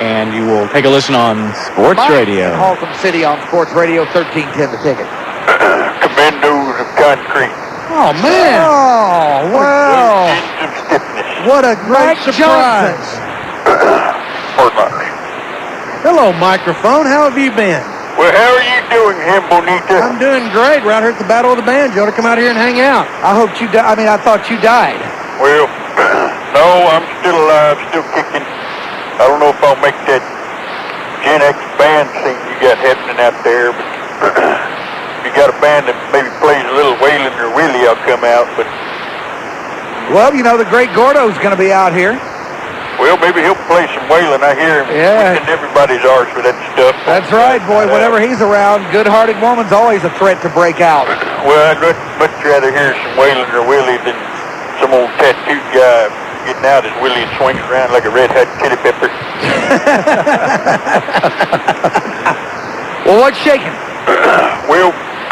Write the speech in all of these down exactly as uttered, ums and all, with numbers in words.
and you will take a listen on Sports Mike Radio. in Haltom City on Sports Radio, thirteen ten The Ticket. Commandos of concrete. Oh, man. Oh, wow. Engines of stiffness. What a great Mike surprise. Fort Myers. Hello, microphone. How have you been? Well, how are you doing, Hambonita? I'm doing great. We're out here at the Battle of the Bands. You ought to come out here and hang out. I hoped you died. I mean, I thought you died. Well, no, I'm still alive, still kicking. I don't know if I'll make that Gen X band scene you got happening out there, but if you got a band that maybe plays a little Waylon or Willie, I'll come out. But well, you know, the great Gordo's going to be out here. Well, maybe he'll play some Waylon. I hear him yeah. twisting everybody's arse with that stuff. That's right, boy. Whenever he's around, good-hearted woman's always a threat to break out. Well, I'd much, much rather hear some Waylon or Willie than some old tattooed guy getting out as Willie and swinging around like a red-hot chili pepper. Well, what's shaking? Well,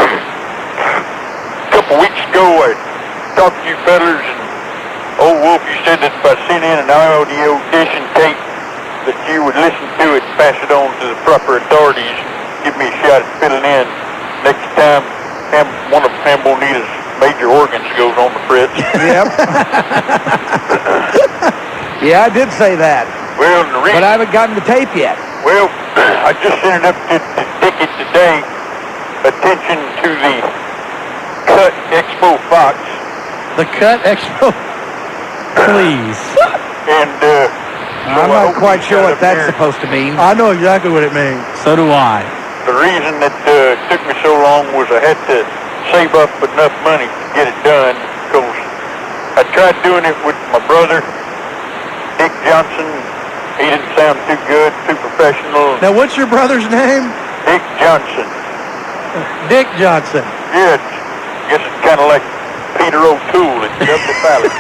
a couple weeks ago, I talked to you fellas, and old Wolf, you said that if I sent in an audio audition tape, that you would listen to it, pass it on to the proper authorities, give me a shot at filling in next time Ham- one of Hambonita's major organs goes on the fritz. Yep. Yeah, I did say that. Well, the reason, but I haven't gotten the tape yet. Well, I just sent it up to the ticket today. Attention to the Cut Expo Fox. The Cut Expo. Please. And, uh... I'm so not quite sure what that's there. supposed to mean. I know exactly what it means. So do I. The reason that uh, it took me so long was I had to save up enough money to get it done, because I tried doing it with my brother, Dick Johnson. He didn't sound too good, too professional. Now, what's your brother's name? Dick Johnson. Dick Johnson. Yeah, it's, I guess it's kind of like Peter O'Toole at Douglas Valley.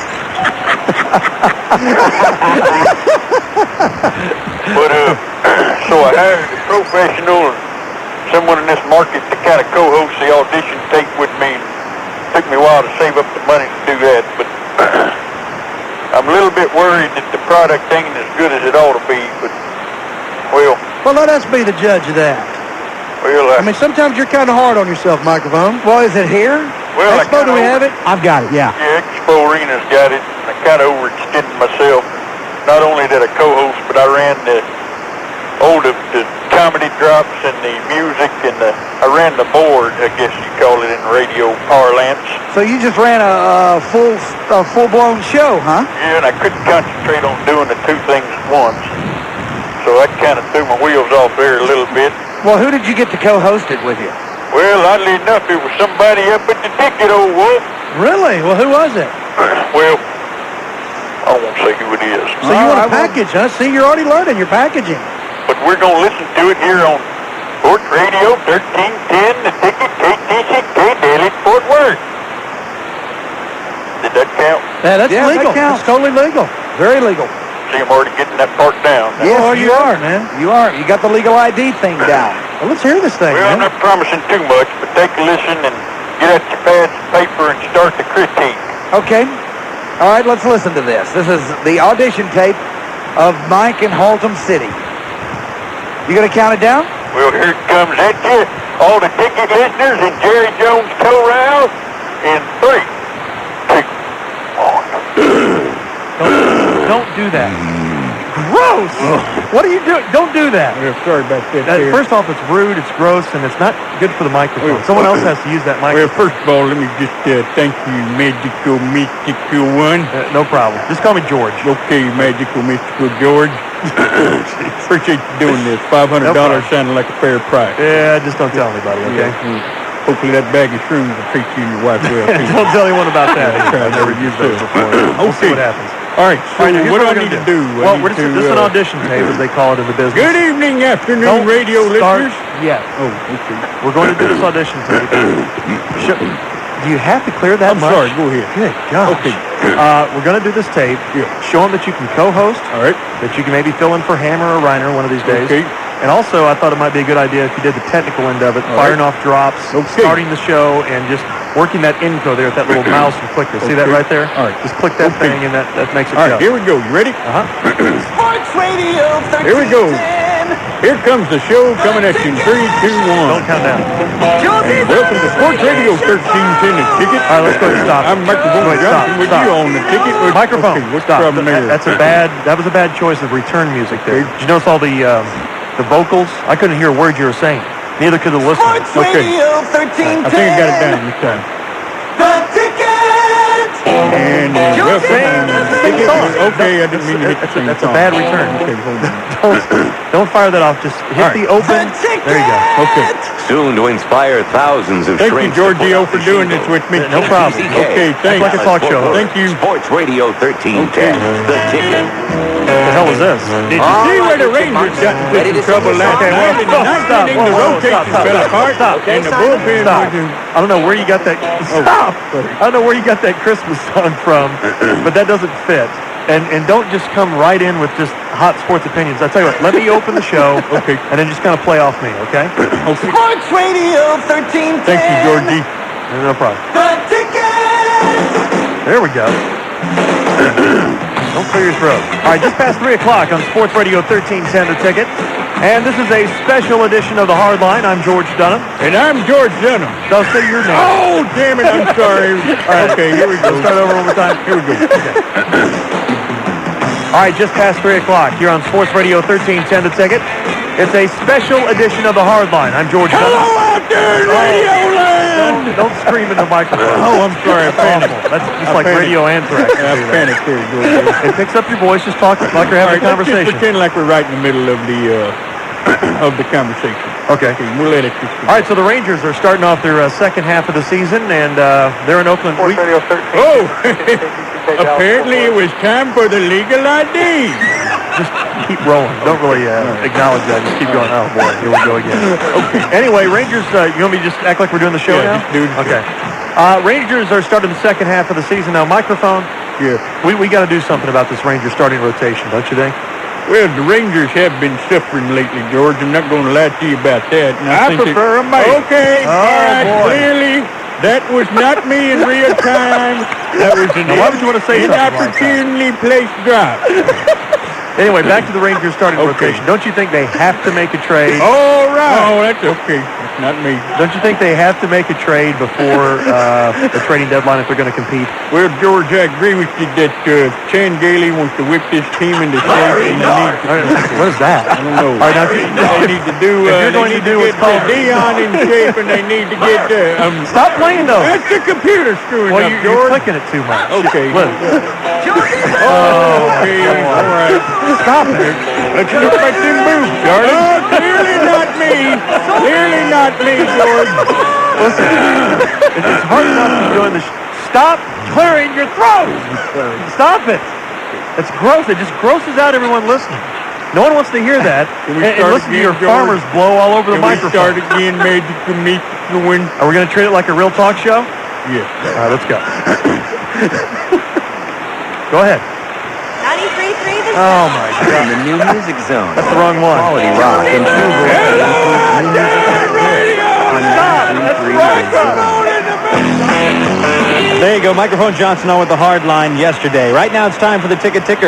But, uh, so I hired a professional, someone in this market to kind of co-host the audition tape with me. It took me a while to save up the money to do that, but I'm a little bit worried that the product ain't as good as it ought to be, but, well... Well, let us be the judge of that. Well, I, I mean, sometimes you're kind of hard on yourself, microphone. Well, is it here? Well, Expo, do we over, have it? I've got it, yeah. Yeah, Expo Arena's got it. I kind of overextended myself. Not only did I co-host, but I ran the all the, the comedy drops and the music, and the, I ran the board, I guess you call it in radio parlance. So you just ran a, a full, a full-blown show, huh? Yeah, and I couldn't concentrate on doing the two things at once. So that kind of threw my wheels off there a little bit. Well, who did you get to co-host it with you? Well, oddly enough, it was somebody up at the ticket, old Wolf. Really? Well, who was it? Well, I don't want to say who it is. So you want a package, huh? See, you're already learning your packaging. But we're going to listen to it here on Sports Radio thirteen ten, the ticket, K T C K, Daily Fort Worth. Did that count? Yeah, that's yeah, legal. That counts. It's totally legal. Very legal. See, I'm already getting that part down. Yes, oh, you are, man. You are. You got the legal I D thing down. Well, let's hear this thing, Well, man. I'm not promising too much, but take a listen and get out your pads and paper and start the critique. Okay. All right, let's listen to this. This is the audition tape of Mike in Haltom City. You going to count it down? Well, here it comes at you. All the ticket listeners and Jerry Jones co-rouse in three, two, one. Don't, don't do that. Gross! What are you doing? Don't do that. Sorry about that. That, first off, it's rude, it's gross, and it's not good for the microphone. Someone else has to use that Well, microphone. first of all, let me just uh, thank you, Magical Mystical One. Uh, no problem. Just call me George. Okay, Magical Mystical George. Appreciate you doing this. five hundred dollars No sounded like a fair price. Yeah, just don't tell anybody, okay? Yeah, mm. Hopefully that bag of shrooms will treat you and your wife well. too. Don't tell anyone about that. Yeah, I've never used those before. We'll see Okay. what happens. All right, so All right, now, here's what do I we're need gonna to do? I Well, need we're just, to, this is an uh, audition tape, as they call it in the business. Good evening, afternoon, Don't radio start listeners. yet. Oh, okay. We're going to do this audition tape. Should, do you have to clear that I'm much? sorry, go ahead. Good gosh. Okay. Uh, we're going to do this tape. Yeah. Show them that you can co-host. All right. That you can maybe fill in for Hammer or Reiner one of these days. Okay. And also, I thought it might be a good idea if you did the technical end of it, All firing right. off drops, Okay. starting the show, and just working that intro there with that little mouse and clicker. See that Okay. right there? All right. Just click that Okay. thing, and that, that makes it All go. right, here we go. You ready? Uh-huh. Sports Here we go. Here comes the show coming at you in three, two, one. Don't count down. And welcome to Sports Radio thirteen ten, the ticket. All right, let's go ahead and stop. I'm Microphone Wait, Johnson stop, with stop. you on the ticket. What- Microphone. Okay, what's Stop. the problem That- there? That's a bad. That was a bad choice of return music there. Okay. Did you notice all the um, the vocals? I couldn't hear a word you were saying. Neither could the listener. Okay. I think I got it down this time. And uh, welcome. Sing the song. Okay, I didn't mean to hit the That's a, same that's a song. bad return. Okay, hold on. Don't, don't fire that off. Just hit All right. the open. There you go. Okay. Soon to inspire thousands of Thank you, strangers. Giorgio, for doing this with me. No problem. Okay, thanks. Like a talk show. Thank you. Sports Radio thirteen ten, the ticket. What the hell was this? Did you see where the Rangers got into some trouble last Okay, night? well, In the ninth stop. inning, Whoa, the whoa, rotation stop, stop, fell stop, apart, stop. and the bullpen Stop. was in. I don't know where you got that. Stop. I don't know where you got that Christmas song from, but that doesn't fit. And and don't just come right in with just hot sports opinions. I tell you what, let me open the show, Okay. and then just kind of play off me, okay? Okay. Sports Radio thirteen ten. Thank you, Georgie. No problem. The ticket. There we go. Don't clear your throat. All right, just past three o'clock on Sports Radio thirteen ten, the ticket. And this is a special edition of the Hard Line. I'm George Dunham. And I'm George Dunham. So say your name. Oh, damn it, I'm sorry. Okay, here we go. Let's start over one more time. Here we go. All right, just past three o'clock here on Sports Radio thirteen ten, the ticket. It's a special edition of the Hard Line. I'm George Hello Dunham. out there in Radio Land! Don't, don't scream in the microphone. Oh, I'm sorry, I That's panicked. awful. That's just I like panicked. radio anthrax. I panicked here, Georgie. It picks up your voice. Just talk like you're All having right, a let's just conversation. pretend like we're right in the middle of the uh, of the conversation. Okay. Okay, we'll let it just All right, so the Rangers are starting off their uh, second half of the season, and uh, they're in Oakland. We- Oh, apparently it was time for the legal I D. just keep rolling. Don't really uh, acknowledge that. Just keep going. Oh, boy. Here we go again. Okay. Anyway, Rangers, uh, you want me to just act like we're doing the show Yeah, now? just do the Okay. Uh, Rangers are starting the second half of the season. Now, microphone, Yeah. we, we got to do something about this Rangers starting rotation, don't you think? Well, the Rangers have been suffering lately, George. I'm not going to lie to you about that. And I think that- prefer a man. Okay, Oh, all right, boy. clearly that was not me in real time. That was an Now, why would you want to say something like that? inopportunely placed drop. Anyway, back to the Rangers starting Okay. rotation. Don't you think they have to make a trade? All right. Oh, that's okay. That's not me. Don't you think they have to make a trade before uh, the trading deadline if they're going to compete? Well, George, I agree with you that uh, Chan Gailey wants to whip this team into shape. And they need to, All right, what is that? I don't know. All right, now, if you- They need to do. if Uh, you're they going to need do to what's get called- Dion in shape, and they need to get. Uh, um, Stop playing those. that's the computer screwing Well, up, you, you're George. clicking it too much. Okay. Listen, Oh, okay. All right. stop it. Let's look at them boobs, George. Oh, clearly not me. Clearly not me, George. Listen, it's it's hard enough to join the. Sh- Stop clearing your throat. Stop it. It's gross. It just grosses out everyone listening. No one wants to hear that. Can we And, and start listen to again, your George? farmers blow all over the Can we microphone. start again, Magic Community going? Are we going to treat it like a real talk show? Yeah. All right, let's go. Go ahead. ninety-three point three The Oh my God. The new music zone. That's the wrong one. Quality rock and true There you go. Microphone Johnson on with the Hard Line yesterday. Right now it's time for the ticket ticker.